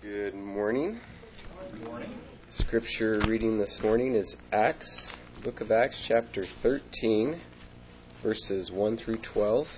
Good morning. Good morning. Scripture reading this morning is Acts, Book of Acts, chapter 13, verses 1 through 12.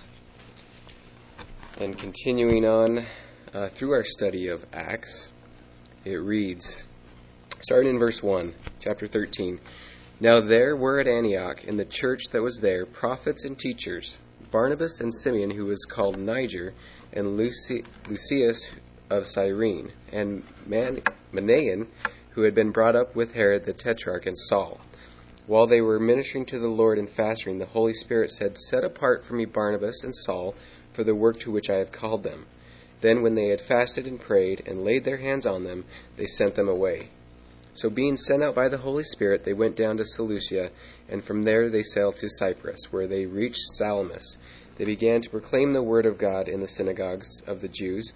And continuing on through our study of Acts, it reads, starting in verse 1, chapter 13. Now there were at Antioch, in the church that was there, prophets and teachers, Barnabas and Simeon, who was called Niger, and Lucius of Cyrene, and Manaen, who had been brought up with Herod the Tetrarch, and Saul. While they were ministering to the Lord and fasting, the Holy Spirit said, Set apart for me Barnabas and Saul for the work to which I have called them. Then when they had fasted and prayed, and laid their hands on them, they sent them away. So being sent out by the Holy Spirit, they went down to Seleucia, and from there they sailed to Cyprus, where they reached Salamis. They began to proclaim the word of God in the synagogues of the Jews,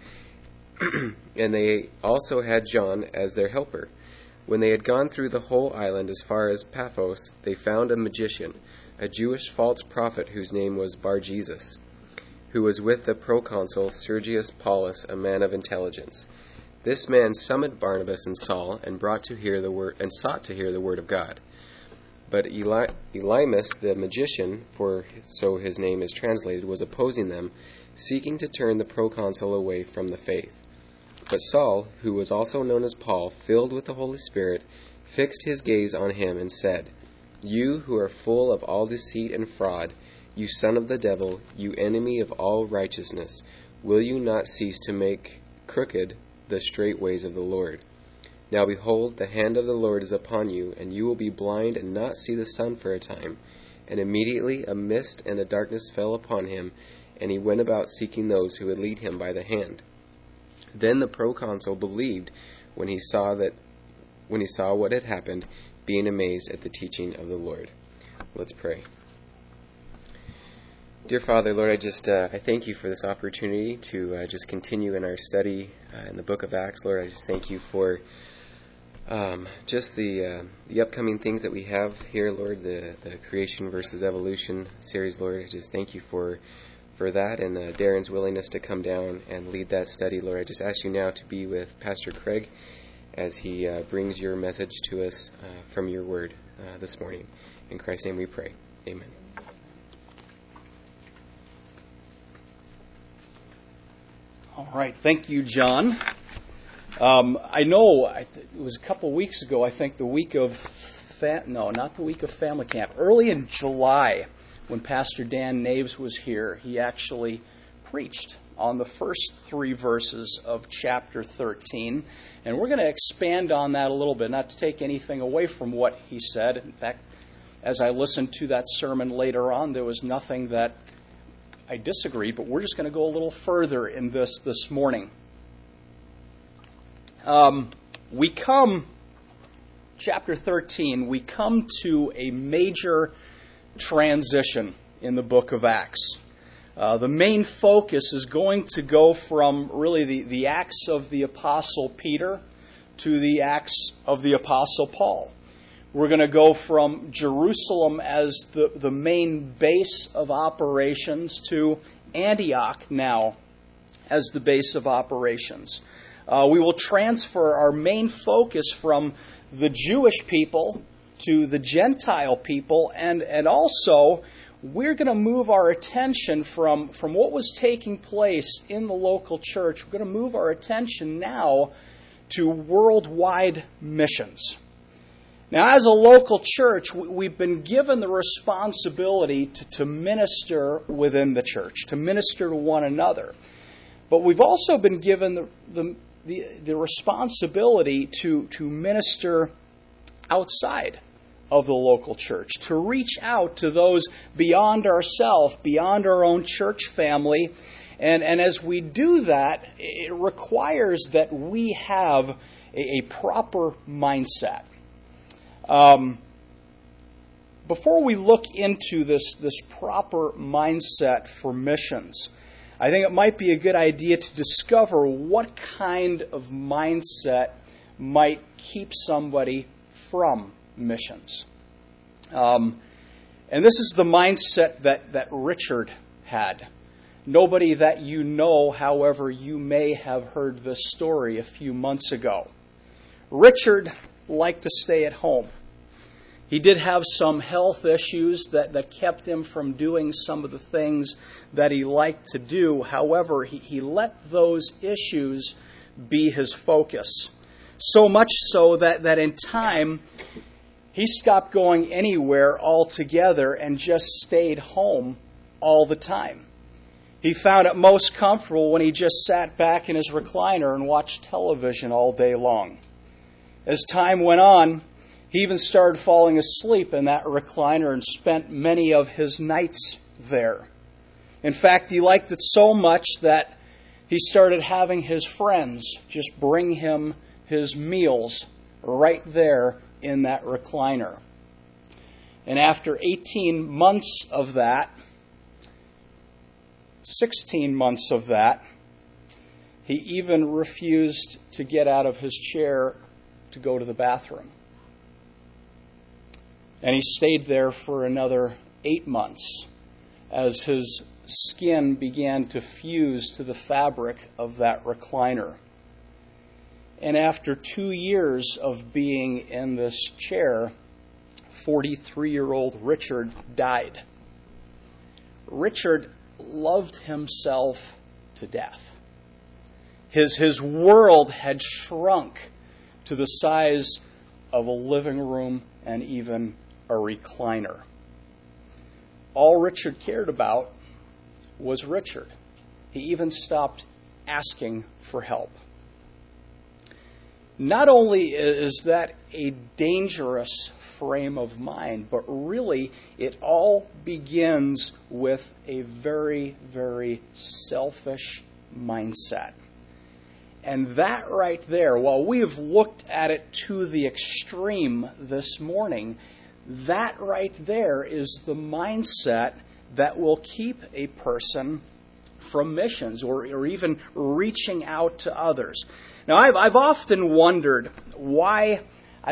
and they also had John as their helper. When they had gone through the whole island as far as Paphos, they found a magician, a Jewish false prophet whose name was Bar-Jesus, who was with the proconsul Sergius Paulus, a man of intelligence. This man summoned Barnabas and Saul and sought to hear the word of God. But Elymas the magician, for so his name is translated, was opposing them, seeking to turn the proconsul away from the faith. But Saul, who was also known as Paul, filled with the Holy Spirit, fixed his gaze on him and said, You who are full of all deceit and fraud, you son of the devil, you enemy of all righteousness, will you not cease to make crooked the straight ways of the Lord? Now behold, the hand of the Lord is upon you, and you will be blind and not see the sun for a time. And immediately a mist and a darkness fell upon him, and he went about seeking those who would lead him by the hand. Then the proconsul believed when he saw what had happened, being amazed at the teaching of the Lord. Let's pray. Dear Father, Lord, I thank you for this opportunity to just continue in our study in the book of Acts. Lord, I just thank you for just the upcoming things that we have here, Lord, the creation versus evolution series, Lord. I just thank you for that and Darren's willingness to come down and lead that study, Lord. I just ask you now to be with Pastor Craig as he brings your message to us from your word this morning. In Christ's name we pray. Amen. All right. Thank you, John. I know it was a couple weeks ago, I think the week of, not the week of family camp, early in July, when Pastor Dan Naves was here, he actually preached on the first 3 verses of chapter 13. And we're going to expand on that a little bit, not to take anything away from what he said. In fact, as I listened to that sermon later on, there was nothing that I disagreed, but we're just going to go a little further in this morning. Chapter 13, we come to a major transition in the book of Acts. The main focus is going to go from really the Acts of the Apostle Peter to the Acts of the Apostle Paul. We're going to go from Jerusalem as the main base of operations to Antioch now as the base of operations. We will transfer our main focus from the Jewish people to the Gentile people, and also we're going to move our attention from what was taking place in the local church. We're going to move our attention now to worldwide missions. Now, as a local church, we've been given the responsibility to minister within the church, to minister to one another. But we've also been given the responsibility to minister outside of the local church, to reach out to those beyond ourselves, beyond our own church family. And as we do that, it requires that we have a proper mindset. Before we look into this proper mindset for missions, I think it might be a good idea to discover what kind of mindset might keep somebody from missions. And this is the mindset that Richard had. Nobody that you know, however, you may have heard this story a few months ago. Richard liked to stay at home. He did have some health issues that kept him from doing some of the things that he liked to do. However, he let those issues be his focus. So much so that in time, he stopped going anywhere altogether and just stayed home all the time. He found it most comfortable when he just sat back in his recliner and watched television all day long. As time went on, he even started falling asleep in that recliner and spent many of his nights there. In fact, he liked it so much that he started having his friends just bring him his meals right there in that recliner. And after 18 months of that, 16 months of that, he even refused to get out of his chair to go to the bathroom. And he stayed there for another 8 months as his skin began to fuse to the fabric of that recliner. And after 2 years of being in this chair, 43-year-old Richard died. Richard loved himself to death. His world had shrunk to the size of a living room and even a recliner. All Richard cared about was Richard. He even stopped asking for help. Not only is that a dangerous frame of mind, but really it all begins with a very, very selfish mindset. And that right there, while we have looked at it to the extreme this morning, that right there is the mindset that will keep a person from missions or even reaching out to others. Now, I've often wondered why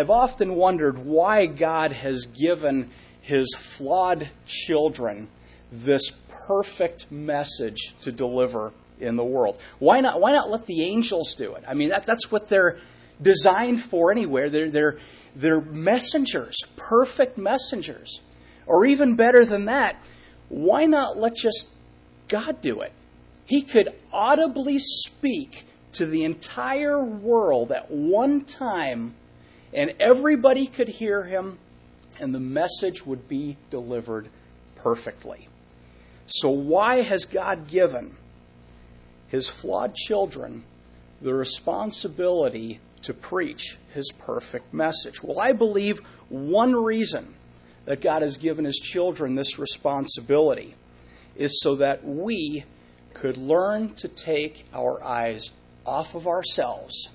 God has given His flawed children this perfect message to deliver in the world. Why not let the angels do it? I mean, that's what they're designed for anyway. They're messengers, perfect messengers. Or even better than that, why not let just God do it? He could audibly speak to the entire world at one time, and everybody could hear him, and the message would be delivered perfectly. So why has God given His flawed children the responsibility to preach His perfect message? Well, I believe one reason that God has given His children this responsibility is so that we could learn to take our eyes off of ourselves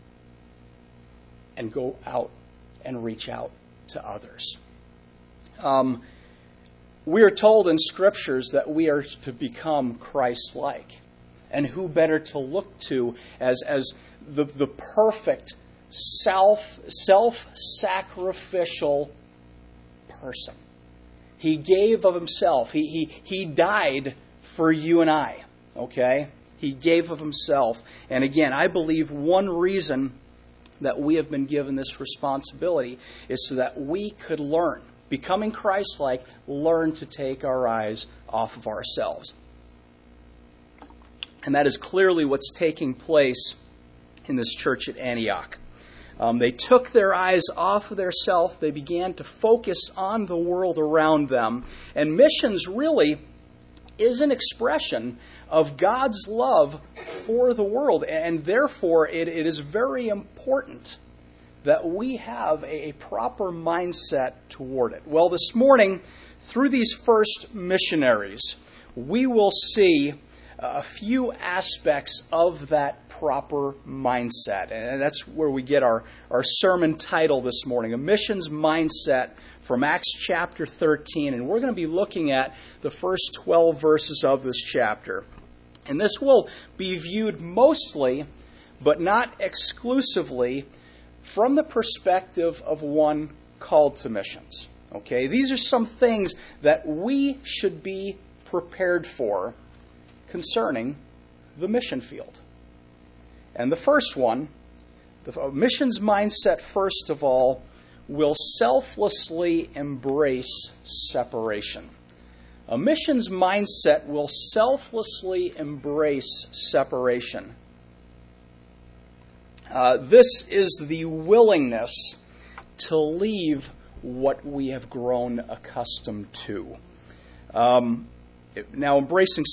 and go out and reach out to others. We are told in Scriptures that we are to become Christ-like. And who better to look to as the perfect self-sacrificial person. He gave of himself. He died for you and I. Okay? He gave of himself. And again, I believe one reason that we have been given this responsibility is so that we could learn, becoming Christ-like, learn to take our eyes off of ourselves. And that is clearly what's taking place in this church at Antioch. They took their eyes off of their self. They began to focus on the world around them. And missions really is an expression of God's love for the world. And therefore, it is very important that we have a proper mindset toward it. Well, this morning, through these first missionaries, we will see a few aspects of that proper mindset. And that's where we get our sermon title this morning, A Missions Mindset from Acts chapter 13. And we're going to be looking at the first 12 verses of this chapter. And this will be viewed mostly, but not exclusively, from the perspective of one called to missions. Okay, these are some things that we should be prepared for, concerning the mission field. And the first one, the missions mindset, first of all, will selflessly embrace separation. A missions mindset will selflessly embrace separation. This is the willingness to leave what we have grown accustomed to. Now, embracing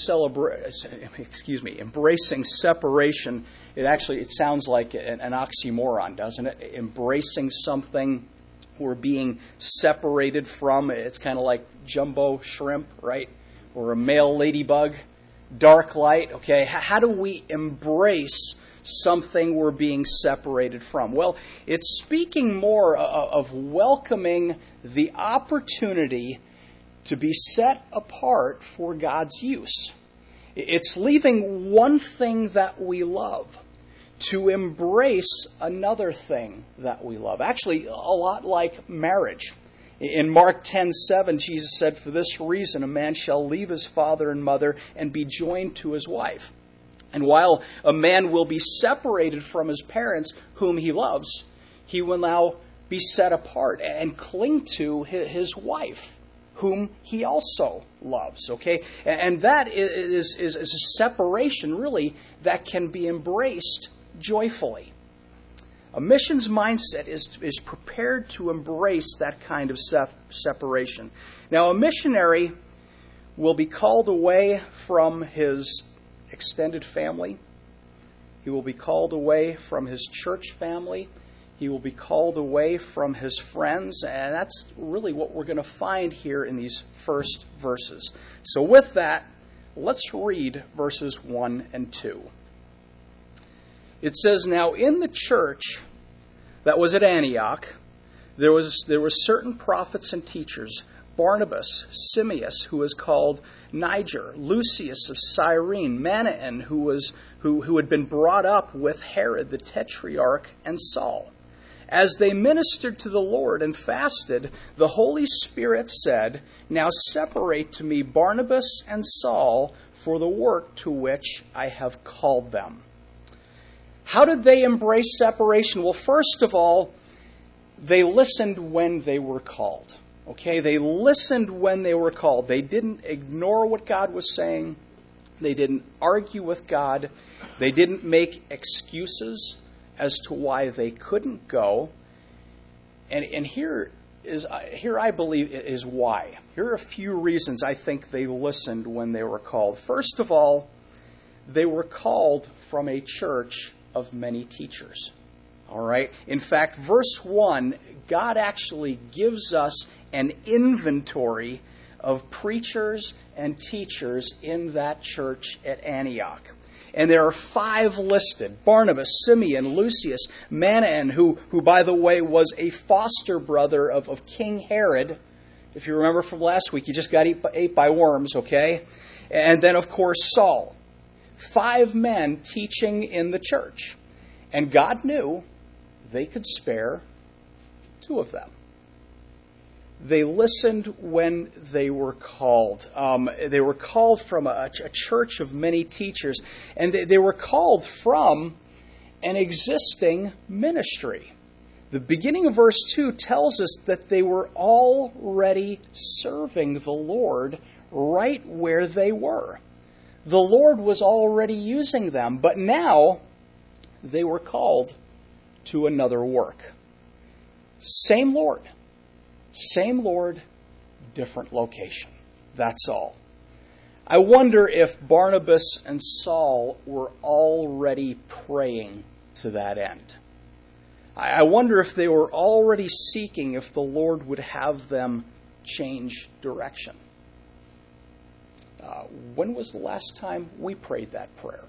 separation, it sounds like an oxymoron, doesn't it? Embracing something we're being separated from. It's kind of like jumbo shrimp, right? Or a male ladybug, dark light. Okay, how do we embrace something we're being separated from? Well, it's speaking more of welcoming the opportunity to be set apart for God's use. It's leaving one thing that we love to embrace another thing that we love. Actually, a lot like marriage. In Mark 10:7, Jesus said, "For this reason a man shall leave his father and mother and be joined to his wife." And while a man will be separated from his parents whom he loves, he will now be set apart and cling to his wife, whom he also loves, okay? And that is a separation, really, that can be embraced joyfully. A missions mindset is prepared to embrace that kind of separation. Now, a missionary will be called away from his extended family. He will be called away from his church family. He will be called away from his friends, and that's really what we're going to find here in these first verses. So with that, let's read verses 1 and 2. It says, "Now in the church that was at Antioch, there were certain prophets and teachers, Barnabas, Simeus, who was called Niger, Lucius of Cyrene, Manaen, who had been brought up with Herod the Tetrarch, and Saul. As they ministered to the Lord and fasted, the Holy Spirit said, 'Now separate to me Barnabas and Saul for the work to which I have called them.'" How did they embrace separation? Well, first of all, they listened when they were called. Okay, they listened when they were called. They didn't ignore what God was saying. They didn't argue with God. They didn't make excuses as to why they couldn't go. And here I believe is why. Here are a few reasons I think they listened when they were called. First of all, they were called from a church of many teachers. All right? In fact, verse 1, God actually gives us an inventory of preachers and teachers in that church at Antioch. And there are 5 listed: Barnabas, Simeon, Lucius, Manaen, who by the way, was a foster brother of King Herod. If you remember from last week, he just got ate by worms, okay? And then, of course, Saul. 5 men teaching in the church. And God knew they could spare 2 of them. They listened when they were called. They were called from a church of many teachers, and they were called from an existing ministry. The beginning of verse 2 tells us that they were already serving the Lord right where they were. The Lord was already using them, but now they were called to another work. Same Lord, different location. That's all. I wonder if Barnabas and Saul were already praying to that end. I wonder if they were already seeking if the Lord would have them change direction. When was the last time we prayed that prayer?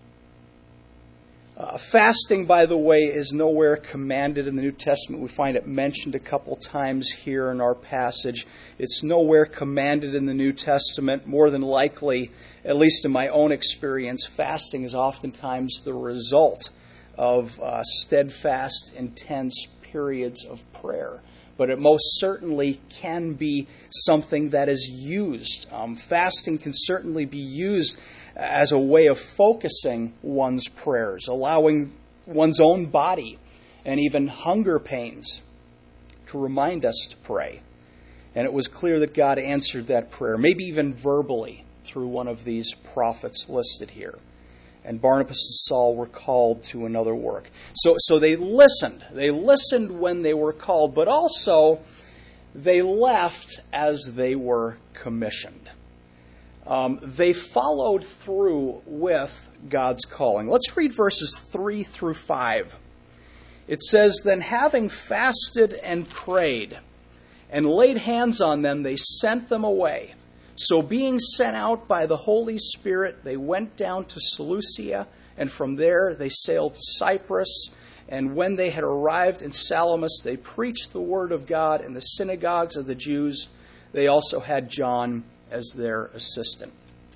Fasting, by the way, is nowhere commanded in the New Testament. We find it mentioned a couple times here in our passage. It's nowhere commanded in the New Testament. More than likely, at least in my own experience, fasting is oftentimes the result of steadfast, intense periods of prayer. But it most certainly can be something that is used. Fasting can certainly be used as a way of focusing one's prayers, allowing one's own body and even hunger pains to remind us to pray. And it was clear that God answered that prayer, maybe even verbally, through one of these prophets listed here. And Barnabas and Saul were called to another work. So they listened. They listened when they were called, but also they left as they were commissioned. They followed through with God's calling. Let's read verses 3 through 5. It says, "Then having fasted and prayed and laid hands on them, they sent them away. So being sent out by the Holy Spirit, they went down to Seleucia, and from there they sailed to Cyprus. And when they had arrived in Salamis, they preached the word of God in the synagogues of the Jews. They also had John as their assistant."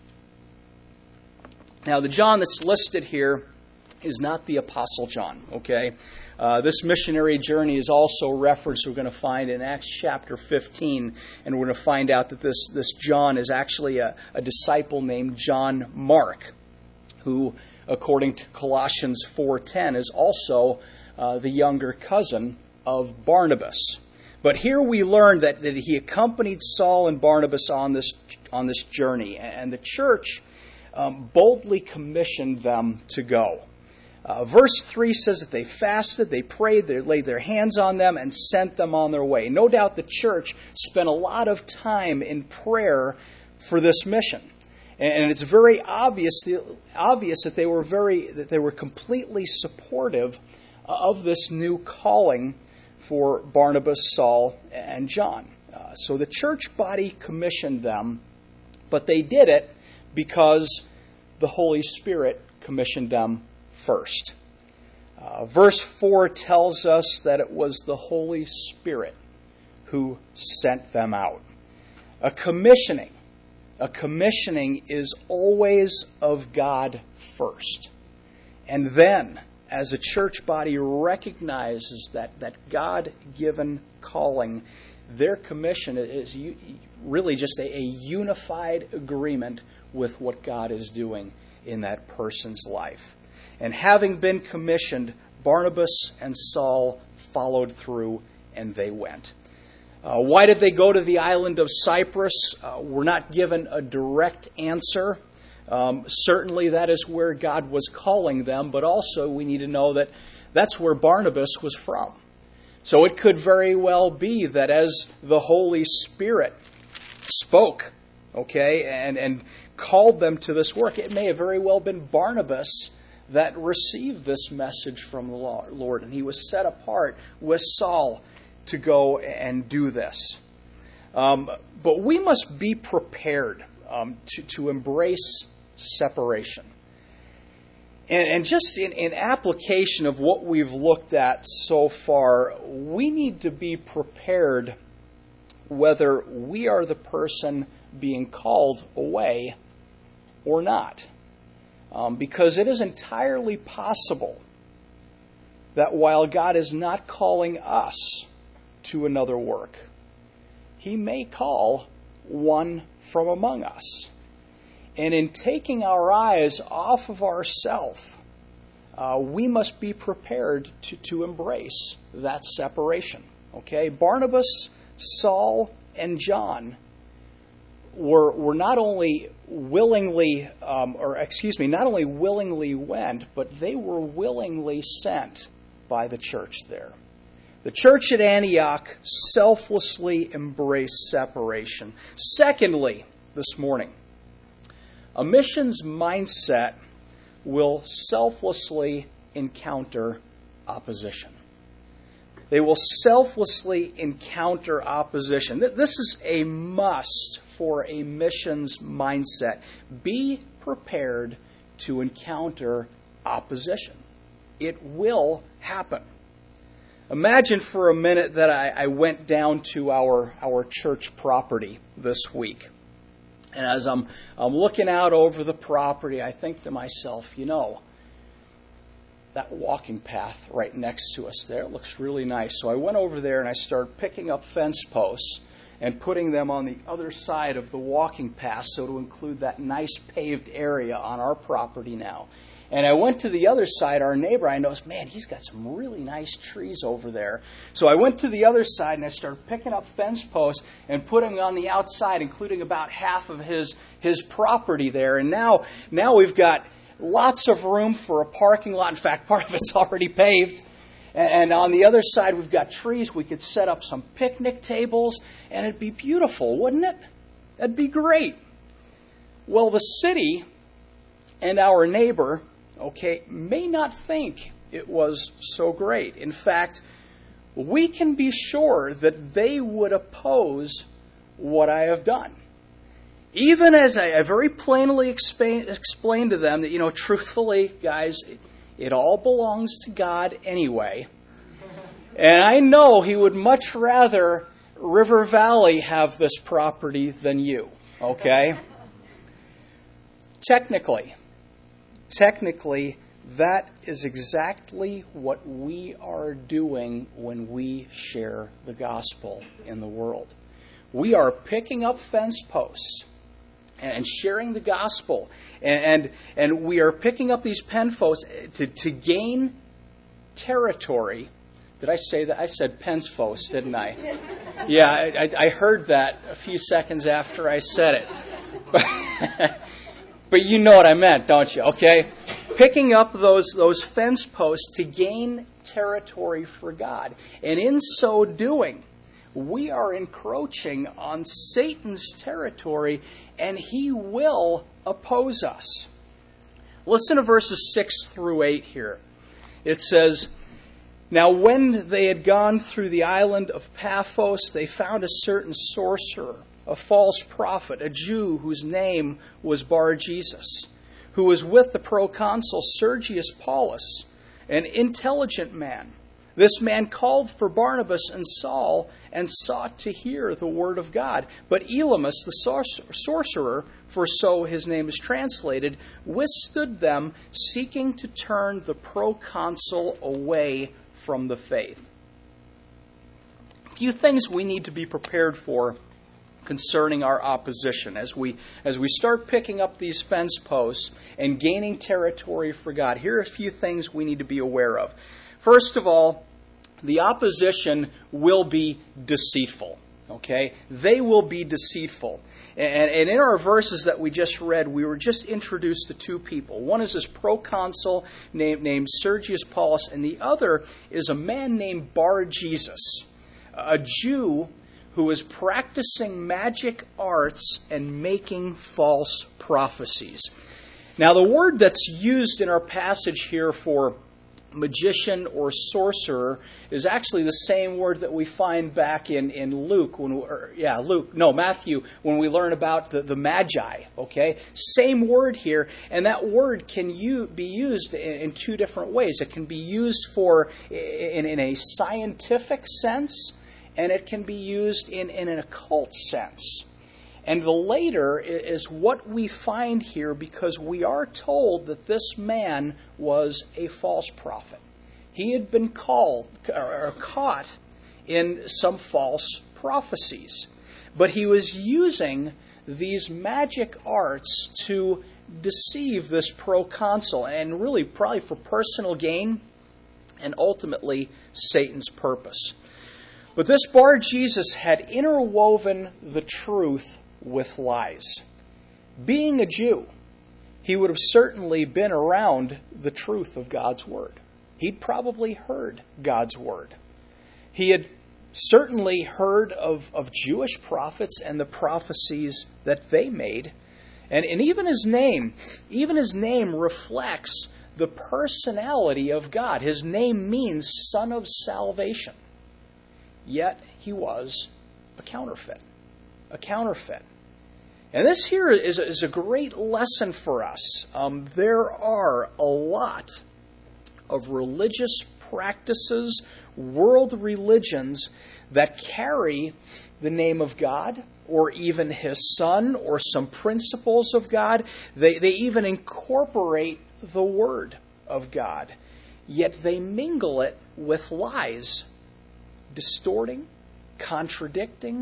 Now, the John that's listed here is not the Apostle John, okay? This missionary journey is also referenced, we're going to find in Acts chapter 15, and we're going to find out that this John is actually a disciple named John Mark, who, according to Colossians 4:10, is also the younger cousin of Barnabas. But here we learn that he accompanied Saul and Barnabas on this journey, and the church boldly commissioned them to go. Verse 3 says that they fasted, they prayed, they laid their hands on them, and sent them on their way. No doubt the church spent a lot of time in prayer for this mission. And it's very obvious that they were completely supportive of this new calling for Barnabas, Saul, and John. So the church body commissioned them, but they did it because the Holy Spirit commissioned them first. Verse 4 tells us that it was the Holy Spirit who sent them out. A commissioning is always of God first. And then, as a church body recognizes that God-given calling, their commission is really just a unified agreement with what God is doing in that person's life. And having been commissioned, Barnabas and Saul followed through, and they went. Why did they go to the island of Cyprus? We're not given a direct answer. Certainly that is where God was calling them, but also we need to know that that's where Barnabas was from. So it could very well be that as the Holy Spirit spoke, okay, and called them to this work, it may have very well been Barnabas that received this message from the Lord, and he was set apart with Saul to go and do this. But we must be prepared to embrace separation. And just in application of what we've looked at so far, we need to be prepared whether we are the person being called away or not. Because it is entirely possible that while God is not calling us to another work, He may call one from among us. And in taking our eyes off of ourselves, we must be prepared to embrace that separation. Okay, Barnabas, Saul, and John were not only willingly went, but they were willingly sent by the church there. The church at Antioch selflessly embraced separation. Secondly, this morning, a missions mindset will selflessly encounter opposition. They will selflessly encounter opposition. This is a must for a missions mindset. Be prepared to encounter opposition. It will happen. Imagine for a minute that I went down to our church property this week. And as I'm looking out over the property, I think to myself, that walking path right next to us there looks really nice. So I went over there and I started picking up fence posts. and putting them on the other side of the walking path, so to include that nice paved area on our property now. And I went to the other side, our neighbor, I noticed, man, he's got some really nice trees over there. So I went to the other side and I started picking up fence posts and putting them on the outside, including about half of his property there. And now we've got lots of room for a parking lot. In fact, part of it's already paved. And on the other side, we've got trees. We could set up some picnic tables, and it'd be beautiful, wouldn't it? That'd be great. Well, the city and our neighbor, may not think it was so great. In fact, we can be sure that they would oppose what I have done. Even as I very plainly explained to them that, truthfully, guys, it all belongs to God anyway. And I know He would much rather River Valley have this property than you, okay? Technically, that is exactly what we are doing when we share the gospel in the world. We are picking up fence posts and sharing the gospel. And we are picking up these pen posts to gain territory. Did I say that? I said pens posts, didn't I? Yeah, I heard that a few seconds after I said it. But you know what I meant, don't you? Okay? Picking up those fence posts to gain territory for God. And in so doing, we are encroaching on Satan's territory, and he will oppose us. Listen to verses 6 through 8 here. It says, "Now when they had gone through the island of Paphos, they found a certain sorcerer, a false prophet, a Jew whose name was Bar-Jesus, who was with the proconsul Sergius Paulus, an intelligent man. This man called for Barnabas and Saul and sought to hear the word of God. But Elymas, the sorcerer, for so his name is translated, withstood them, seeking to turn the proconsul away from the faith." A few things we need to be prepared for concerning our opposition as we start picking up these fence posts and gaining territory for God. Here are a few things we need to be aware of. First of all, the opposition will be deceitful. Okay? They will be deceitful. And in our verses that we just read, we were just introduced to two people. One is this proconsul named Sergius Paulus, and the other is a man named Bar-Jesus, a Jew who is practicing magic arts and making false prophecies. Now, the word that's used in our passage here for magician or sorcerer is actually the same word that we find back in Matthew, when we learn about the Magi. Okay, same word here, and that word can be used in two different ways. It can be used in a scientific sense, and it can be used in an occult sense. And the later is what we find here, because we are told that this man was a false prophet. He had been caught in some false prophecies. But he was using these magic arts to deceive this proconsul, and really probably for personal gain and ultimately Satan's purpose. But this Bar-Jesus had interwoven the truth with lies. Being a Jew, he would have certainly been around the truth of God's Word. He'd probably heard God's Word. He had certainly heard of Jewish prophets and the prophecies that they made. And even his name reflects the personality of God. His name means Son of Salvation. Yet he was a counterfeit. A counterfeit. And this here is a great lesson for us. There are a lot of religious practices, world religions, that carry the name of God, or even His Son, or some principles of God. They even incorporate the Word of God. Yet they mingle it with lies, distorting, contradicting,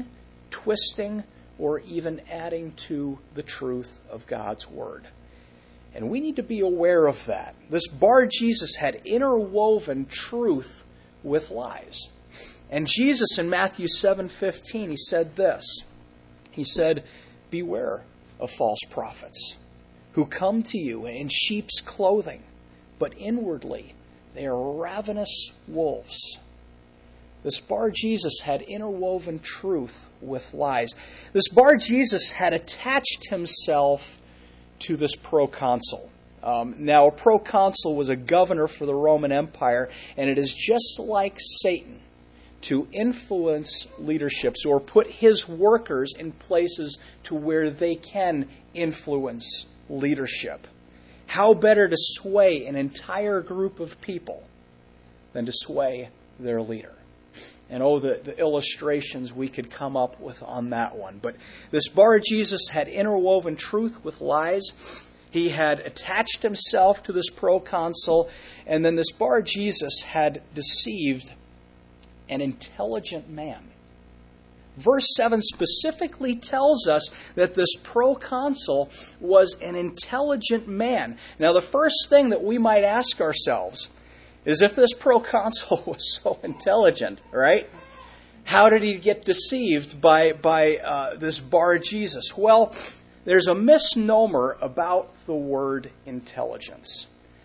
twisting, or even adding to the truth of God's Word. And we need to be aware of that. This Bar-Jesus had interwoven truth with lies. And Jesus in Matthew 7:15, he said this. He said, "Beware of false prophets who come to you in sheep's clothing, but inwardly they are ravenous wolves." This Bar-Jesus had interwoven truth with lies. This Bar-Jesus had attached himself to this proconsul. Now, a proconsul was a governor for the Roman Empire, and it is just like Satan to influence leaderships or put his workers in places to where they can influence leadership. How better to sway an entire group of people than to sway their leader? And the illustrations we could come up with on that one. But this Bar-Jesus had interwoven truth with lies. He had attached himself to this proconsul, and then this Bar-Jesus had deceived an intelligent man. Verse 7 specifically tells us that this proconsul was an intelligent man. Now, the first thing that we might ask ourselves is, if this proconsul was so intelligent, right? How did he get deceived by this Bar-Jesus? Well, there's a misnomer about the word intelligence.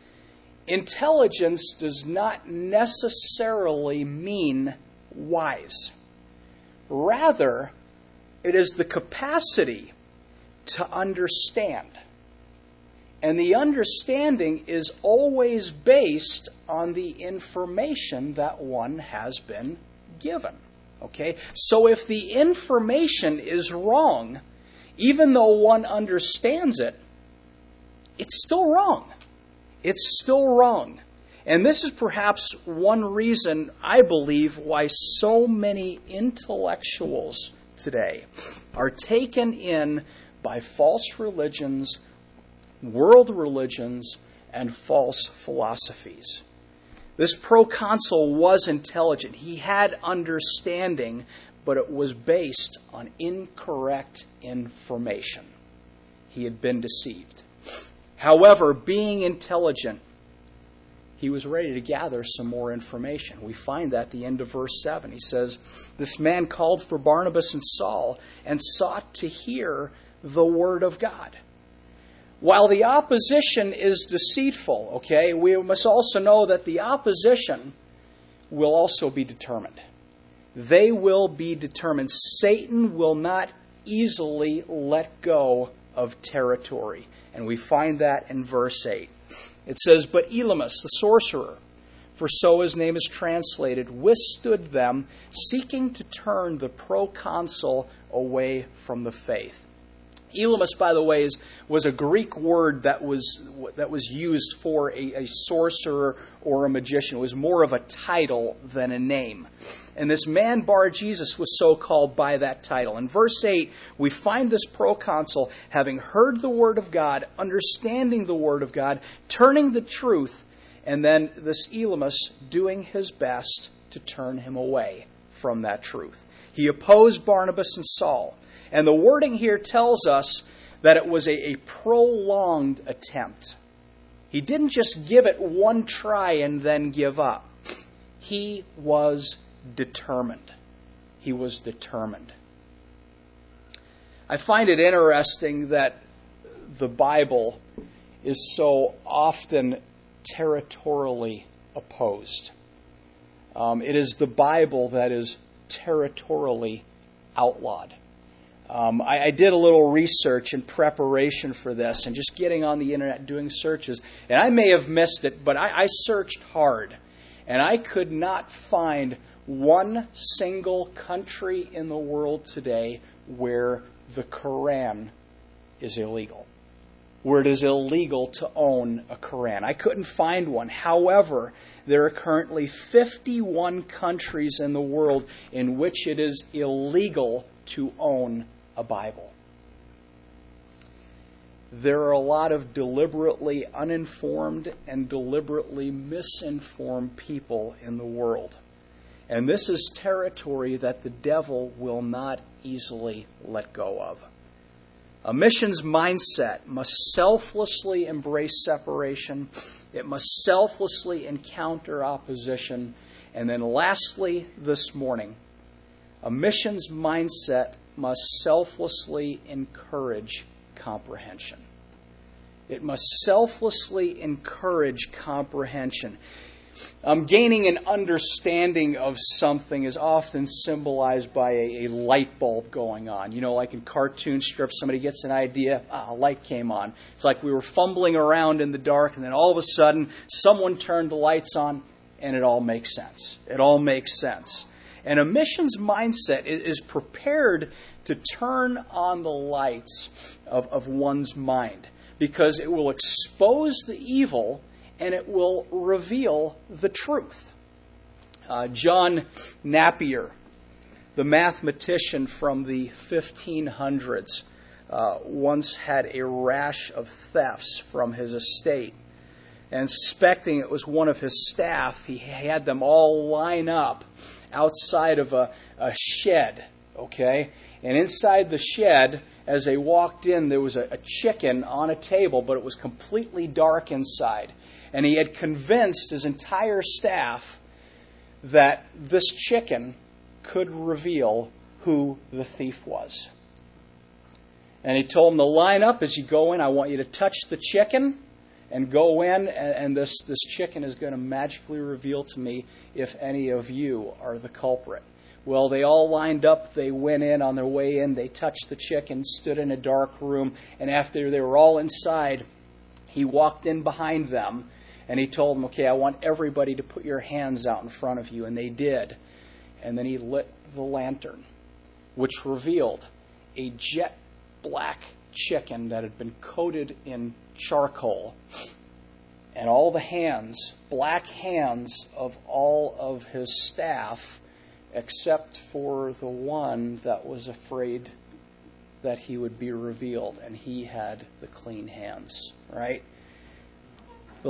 Intelligence does not necessarily mean wise. Rather, it is the capacity to understand. And the understanding is always based on the information that one has been given. Okay? So if the information is wrong, even though one understands it, it's still wrong. It's still wrong. And this is perhaps one reason, I believe, why so many intellectuals today are taken in by false religions, world religions, and false philosophies. This proconsul was intelligent. He had understanding, but it was based on incorrect information. He had been deceived. However, being intelligent, he was ready to gather some more information. We find that at the end of verse 7. He says, "This man called for Barnabas and Saul and sought to hear the word of God." While the opposition is deceitful, okay, we must also know that the opposition will also be determined. They will be determined. Satan will not easily let go of territory. And we find that in verse 8. It says, "But Elymas, the sorcerer, for so his name is translated, withstood them, seeking to turn the proconsul away from the faith." Elymas, by the way, was a Greek word that was used for a sorcerer or a magician. It was more of a title than a name. And this man Bar-Jesus was so called by that title. In verse 8, we find this proconsul having heard the word of God, understanding the word of God, turning the truth, and then this Elymas doing his best to turn him away from that truth. He opposed Barnabas and Saul. And the wording here tells us that it was a prolonged attempt. He didn't just give it one try and then give up. He was determined. He was determined. I find it interesting that the Bible is so often territorially opposed. It is the Bible that is territorially outlawed. I did a little research in preparation for this and just getting on the internet doing searches. And I may have missed it, but I searched hard. And I could not find one single country in the world today where the Quran is illegal, where it is illegal to own a Quran. I couldn't find one. However, there are currently 51 countries in the world in which it is illegal to own a Bible. There are a lot of deliberately uninformed and deliberately misinformed people in the world. And this is territory that the devil will not easily let go of. A missions mindset must selflessly embrace separation. It must selflessly encounter opposition. And then lastly, this morning, a missions mindset must selflessly encourage comprehension. It must selflessly encourage comprehension. Gaining an understanding of something is often symbolized by a light bulb going on. You know, like in cartoon strips, somebody gets an idea, a light came on. It's like we were fumbling around in the dark, and then all of a sudden, someone turned the lights on, and it all makes sense. It all makes sense. And a missions mindset is prepared to turn on the lights of one's mind, because it will expose the evil and it will reveal the truth. John Napier, the mathematician from the 1500s, once had a rash of thefts from his estate. And suspecting it was one of his staff, he had them all line up outside of a shed, okay? And inside the shed, as they walked in, there was a chicken on a table, but it was completely dark inside. And he had convinced his entire staff that this chicken could reveal who the thief was. And he told them to line up as you go in. I want you to touch the chicken and go in, and this chicken is going to magically reveal to me if any of you are the culprit. Well, they all lined up. They went in. On their way in, they touched the chicken, stood in a dark room, and after they were all inside, he walked in behind them, and he told them, okay, I want everybody to put your hands out in front of you, and they did. And then he lit the lantern, which revealed a jet black chicken that had been coated in charcoal, and all the hands, black hands of all of his staff, except for the one that was afraid that he would be revealed, and he had the clean hands, right? The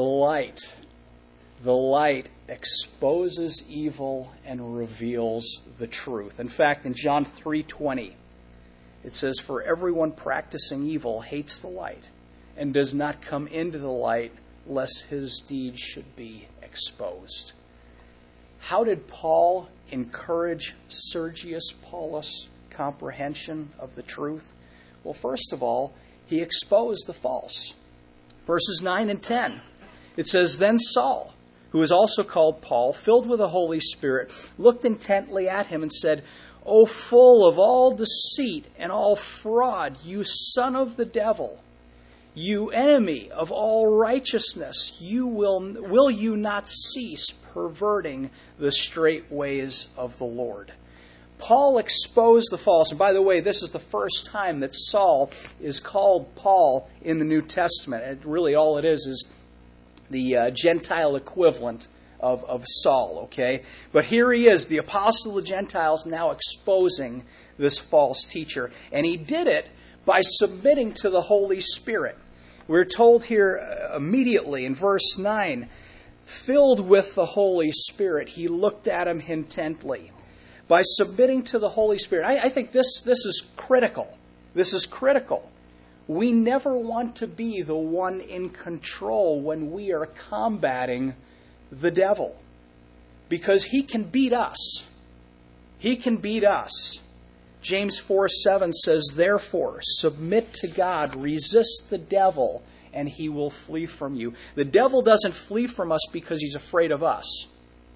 light exposes evil and reveals the truth. In fact, in John 3:20, it says, "For everyone practicing evil hates the light and does not come into the light, lest his deeds should be exposed." How did Paul encourage Sergius Paulus' comprehension of the truth? Well, first of all, he exposed the false. Verses 9 and 10, it says, "Then Saul, who is also called Paul, filled with the Holy Spirit, looked intently at him and said, 'O full of all deceit and all fraud, you son of the devil, you enemy of all righteousness, will you not cease perverting the straight ways of the Lord?'" Paul exposed the false. And by the way, this is the first time that Saul is called Paul in the New Testament. And really all it is the Gentile equivalent of Saul, okay? But here he is, the apostle of the Gentiles, now exposing this false teacher. And he did it by submitting to the Holy Spirit. We're told here immediately in verse 9, filled with the Holy Spirit, he looked at him intently. By submitting to the Holy Spirit, I think this is critical. This is critical. We never want to be the one in control when we are combating the devil, because he can beat us. He can beat us. James 4:7 says, "Therefore, submit to God, resist the devil, and he will flee from you." The devil doesn't flee from us because he's afraid of us.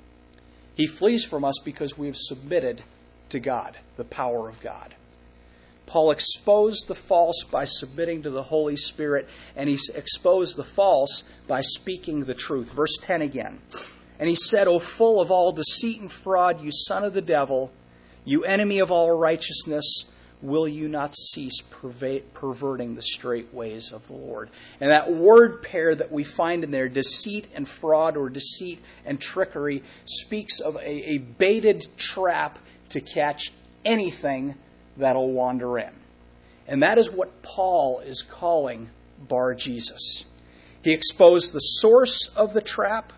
He flees from us because we have submitted to God, the power of God. Paul exposed the false by submitting to the Holy Spirit, and he exposed the false by speaking the truth. Verse 10 again. "And he said, 'O full of all deceit and fraud, you son of the devil, you enemy of all righteousness, will you not cease perverting the straight ways of the Lord?'" And that word pair that we find in there, deceit and fraud, or deceit and trickery, speaks of a baited trap to catch anything that'll wander in. And that is what Paul is calling Bar Jesus. He exposed the source of the trap.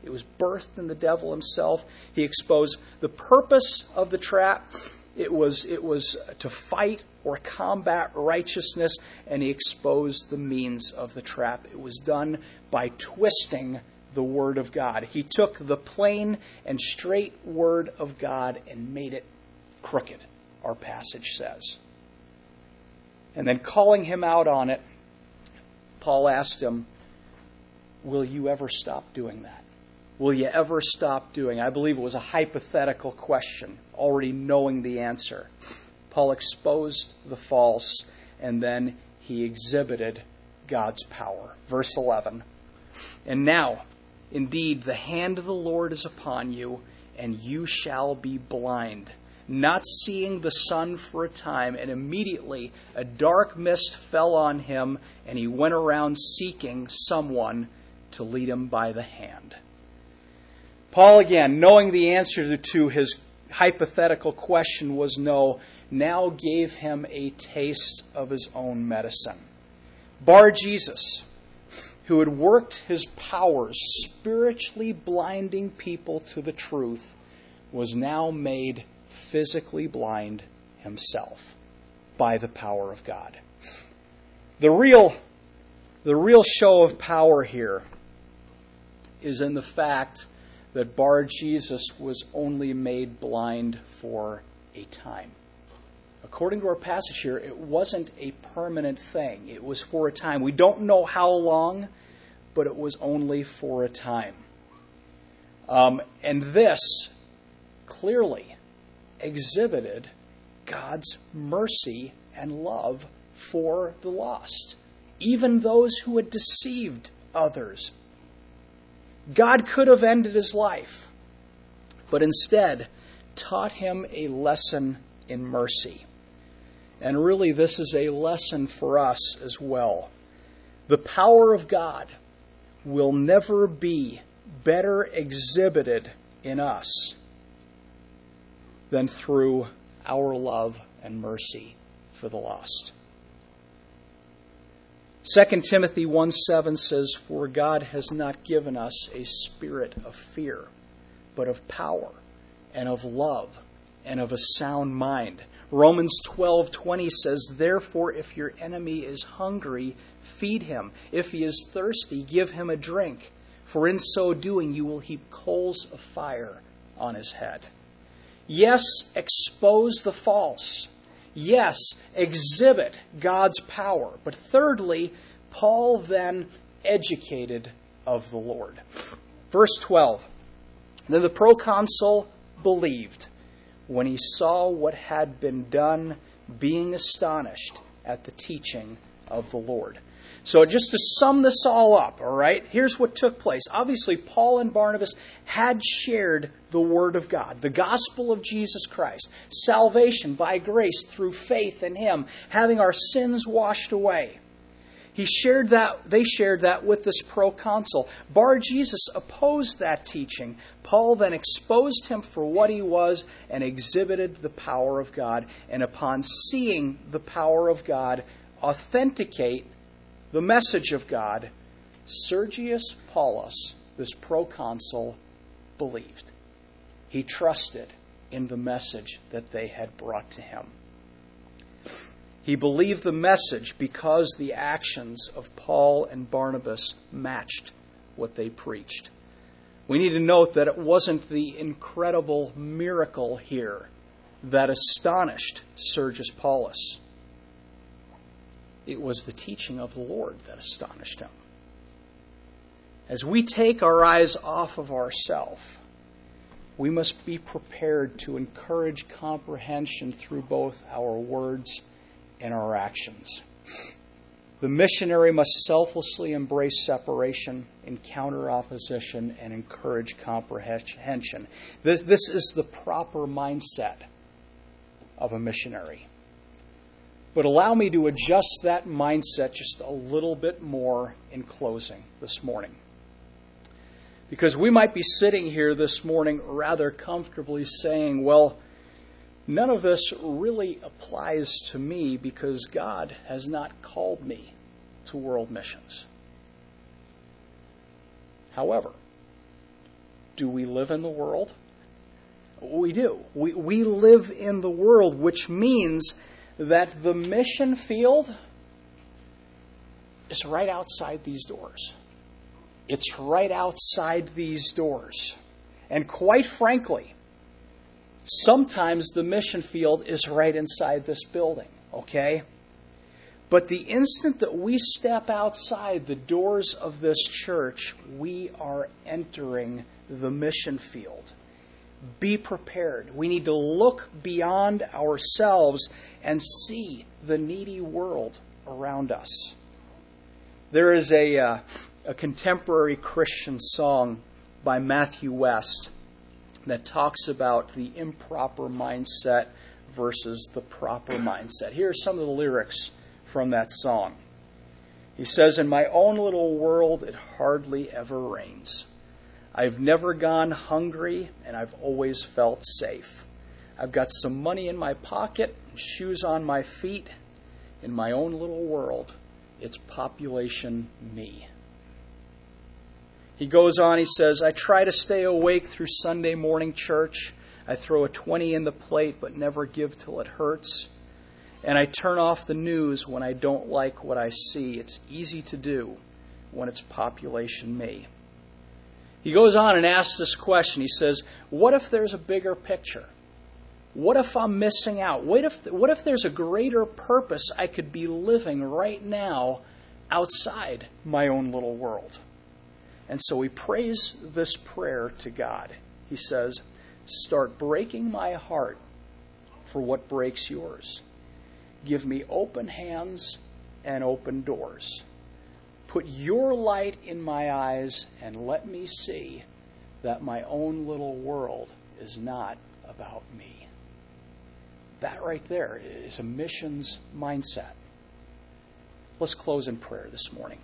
It was birthed in the devil himself. He exposed the purpose of the trap. It was to fight or combat righteousness, and he exposed the means of the trap. It was done by twisting the Word of God. He took the plain and straight Word of God and made it crooked, our passage says. And then calling him out on it, Paul asked him, will you ever stop doing that? Will you ever stop doing? I believe it was a hypothetical question, already knowing the answer. Paul exposed the false, and then he exhibited God's power. Verse 11. And now, indeed, the hand of the Lord is upon you, and you shall be blind, not seeing the sun for a time. And immediately a dark mist fell on him, and he went around seeking someone to lead him by the hand. Paul, again, knowing the answer to his hypothetical question was no, now gave him a taste of his own medicine. Bar-Jesus, who had worked his powers spiritually blinding people to the truth, was now made physically blind himself by the power of God. The real show of power here is in the fact that Bar-Jesus was only made blind for a time. According to our passage here, it wasn't a permanent thing. It was for a time. We don't know how long, but it was only for a time. And this clearly exhibited God's mercy and love for the lost, even those who had deceived others. God could have ended his life, but instead taught him a lesson in mercy. And really, this is a lesson for us as well. The power of God will never be better exhibited in us than through our love and mercy for the lost. 2 Timothy 1:7 says, for God has not given us a spirit of fear, but of power and of love and of a sound mind. Romans 12:20 says, therefore, if your enemy is hungry, feed him. If he is thirsty, give him a drink. For in so doing, you will heap coals of fire on his head. Yes, expose the false. Yes, exhibit God's power. But thirdly, Paul then educated of the Lord. Verse 12. Then the proconsul believed when he saw what had been done, being astonished at the teaching of the Lord. So just to sum this all up, all right, here's what took place. Obviously, Paul and Barnabas had shared the Word of God, the gospel of Jesus Christ, salvation by grace through faith in Him, having our sins washed away. They shared that with this proconsul. Bar-Jesus opposed that teaching. Paul then exposed him for what he was and exhibited the power of God. And upon seeing the power of God authenticate the message of God, Sergius Paulus, this proconsul, believed. He trusted in the message that they had brought to him. He believed the message because the actions of Paul and Barnabas matched what they preached. We need to note that it wasn't the incredible miracle here that astonished Sergius Paulus. It was the teaching of the Lord that astonished him. As we take our eyes off of ourselves, we must be prepared to encourage comprehension through both our words and our actions. The missionary must selflessly embrace separation, encounter opposition, and encourage comprehension. This is the proper mindset of a missionary. But allow me to adjust that mindset just a little bit more in closing this morning. Because we might be sitting here this morning rather comfortably saying, well, none of this really applies to me because God has not called me to world missions. However, Do we live in the world? We do. We live in the world, which means that the mission field is right outside these doors. It's right outside these doors. And quite frankly, sometimes the mission field is right inside this building, okay? But the instant that we step outside the doors of this church, we are entering the mission field. Be prepared. We need to look beyond ourselves and see the needy world around us. There is a contemporary Christian song by Matthew West that talks about the improper mindset versus the proper mindset. Here are some of the lyrics from that song. He says, "In my own little world, it hardly ever rains. I've never gone hungry, and I've always felt safe. I've got some money in my pocket and shoes on my feet. In my own little world, it's population me." He goes on, he says, "I try to stay awake through Sunday morning church. I throw a 20 in the plate, but never give till it hurts. And I turn off the news when I don't like what I see. It's easy to do when it's population me." He goes on and asks this question. He says, what if there's a bigger picture? What if I'm missing out? What if there's a greater purpose I could be living right now outside my own little world? And so he prays this prayer to God. He says, "Start breaking my heart for what breaks yours. Give me open hands and open doors. Put your light in my eyes and let me see that my own little world is not about me." That right there is a missions mindset. Let's close in prayer this morning.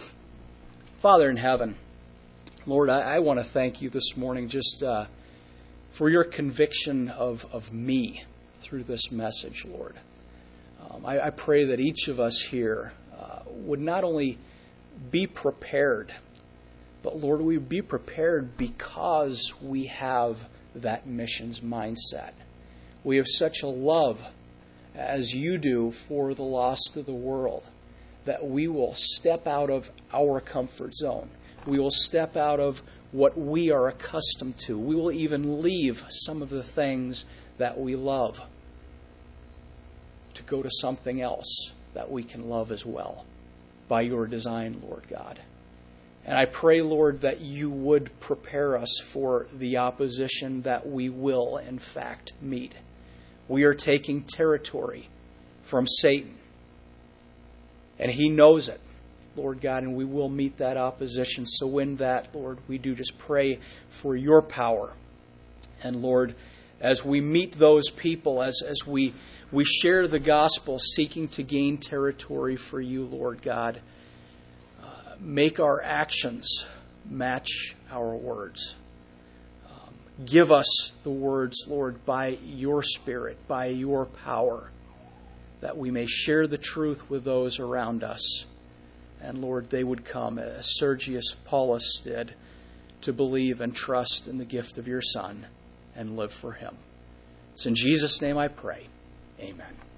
Father in heaven, Lord, I want to thank you this morning just for your conviction of me through this message, Lord. I pray that each of us here would not only be prepared, but Lord, we would be prepared because we have that missions mindset. We have such a love, as you do, for the lost of the world, that we will step out of our comfort zone. We will step out of what we are accustomed to. We will even leave some of the things that we love to go to something else that we can love as well by your design, Lord God. And I pray, Lord, that you would prepare us for the opposition that we will, in fact, meet. We are taking territory from Satan, and he knows it, Lord God, and we will meet that opposition. So in that, Lord, we do just pray for your power. And Lord, as we meet those people, as we share the gospel seeking to gain territory for you, Lord God, make our actions match our words. Give us the words, Lord, by your Spirit, by your power, that we may share the truth with those around us. And Lord, they would come, as Sergius Paulus did, to believe and trust in the gift of your Son and live for him. It's in Jesus' name I pray. Amen.